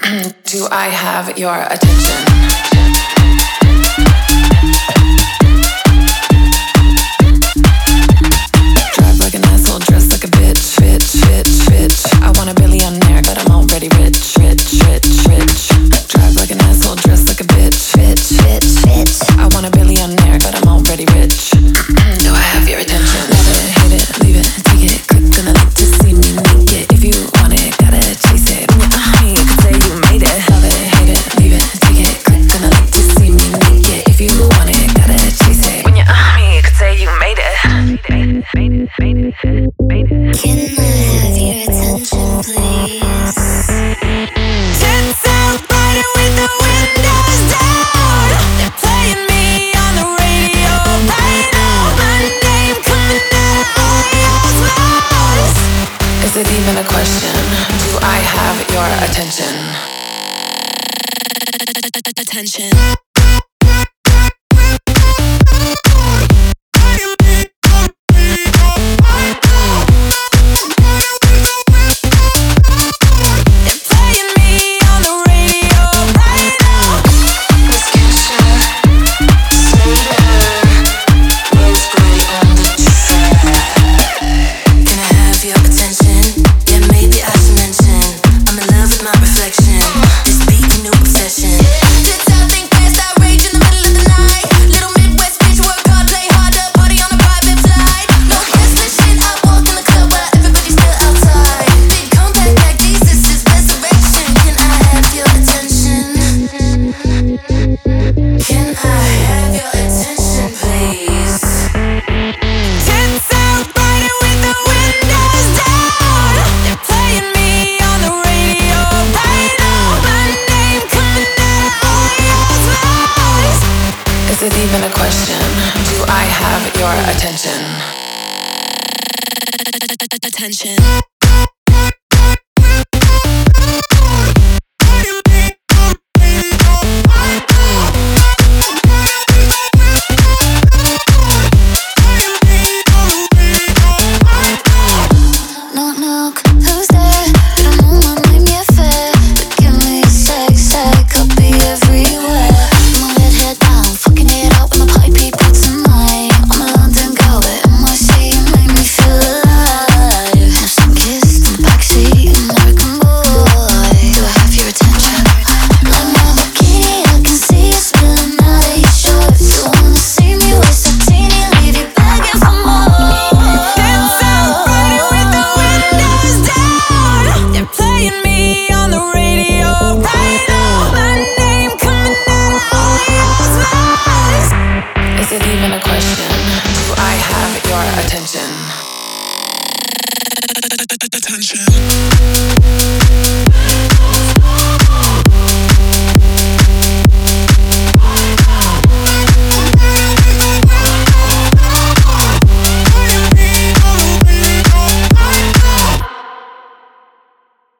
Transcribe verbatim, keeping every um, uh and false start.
Do I have your attention? Drive like an asshole, dress like a bitch, bitch, bitch, bitch. I want a billionaire, but I'm already rich, rich, rich, rich. Drive like an asshole, dress like a bitch, bitch, bitch, bitch. I want a billionaire, but I'm already rich. Do I have your attention? Love it, hate it, leave it, take it. Click on the link to see me naked. If you want it, gotta chase it. I mean, you could say you made it. Love it, hate it, leave it, take it. Click on the link to see me naked. If you want it, gotta chase it. When you're on me, you could say you made it. Made it, made it, made it, made it. Can I have your attention, please? Tits out, riding with the windows down. They're playing me on the radio right now. My name coming out of all y'all's mouths. Is it even a question? Do I have your attention? Attention. Is it even a question? Do I have your attention? Attention. Knock, knock, who's there? You don't know my name yet, fair. But give me a sec, sec, I'll be everywhere. My red head down, fucking it up with my party people tonight. I'm a London girl, but in my seat, you make me feel alive. I'm sun-kissed in the backseat, American boy. Do I have your attention? Like my bikini, I can see you spilling out of your shorts. You wanna see me waste a teeny, leave you begging for more. They're playing me on the radio right now. My name coming out of all y'all's mouths. Is it even a question?